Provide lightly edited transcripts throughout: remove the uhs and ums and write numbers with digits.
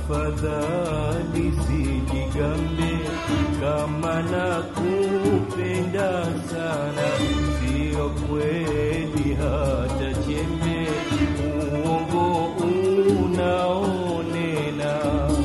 tafadhali sijigambe, kama nakupenda sana, sio kweli hata chembe, uongo unaonena.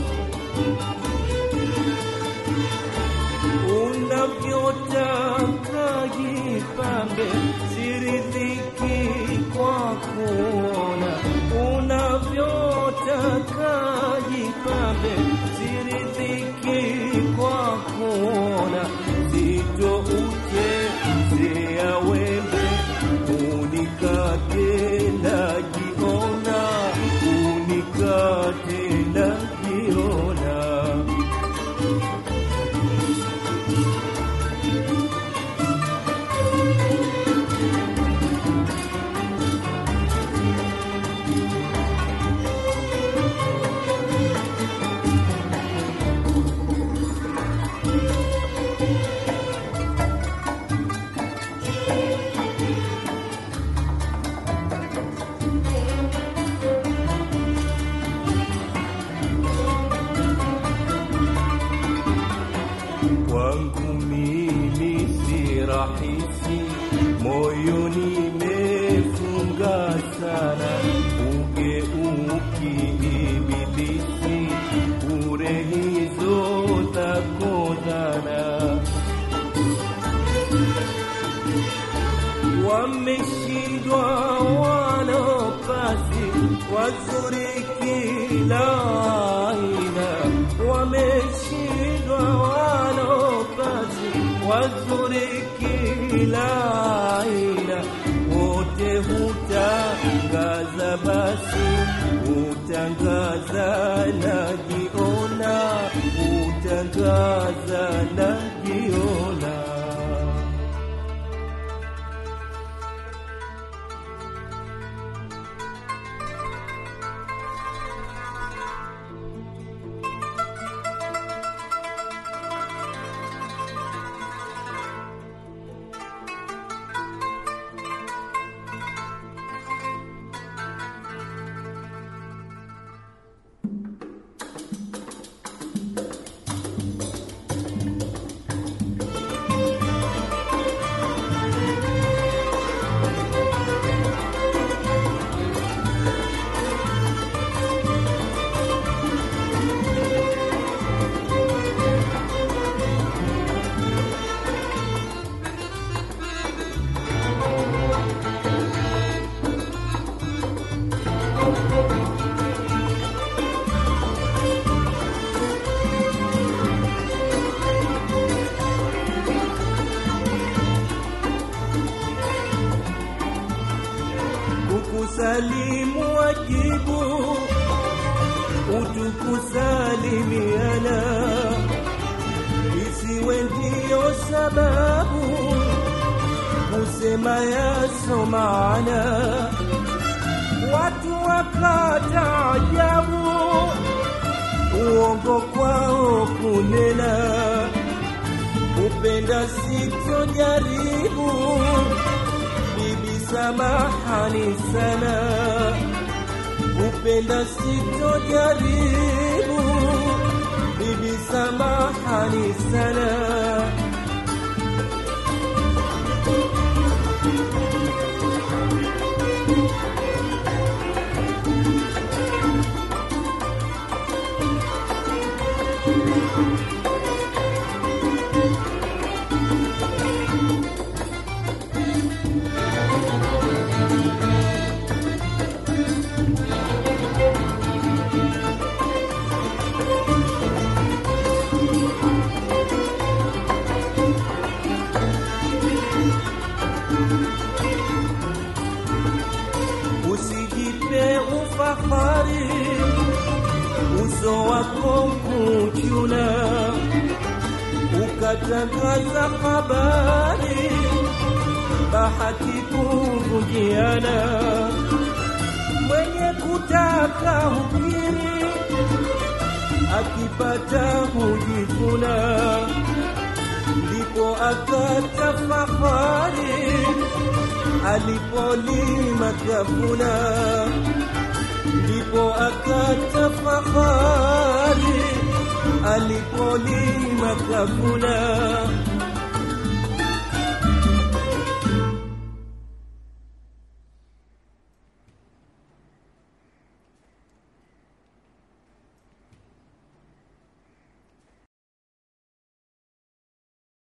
Unavyotaka jipambe, siridhiki kwa kuona. Unavyotaka jipambe, siridhiki kwa kuona. Zito uchezea wembe, unikate najiona, unikate najiona. Kwangu mimi si rahisi, moyoni mefunga sana, ugeuki ibilisi, bure hizo takodana. Wameshindwa walopasi, wazuri kila aina. Wameshindwa walopasi, wazuri kila aina. Wote hutangaza basi, hutangaza najiona, hutangaza najiona. Kukusalimu wajibu, utukusalimiana, isiwe ndio sababu kusema yaso maana. Watu wakataajabu, uongo kwao kunena. Upenda sitojaribu, bibi samahani sana. Upenda sitojaribu, bibi samahani sana. Usijipe ufahari, uso wako kuchuna, ukatangaza habari, bahati kuvujiana. Mwenye kutaka ukiri, akipata hujikuna, ndipo akatafakari, alipolima kavuna, ndipo akatafakari, alipolima kafuna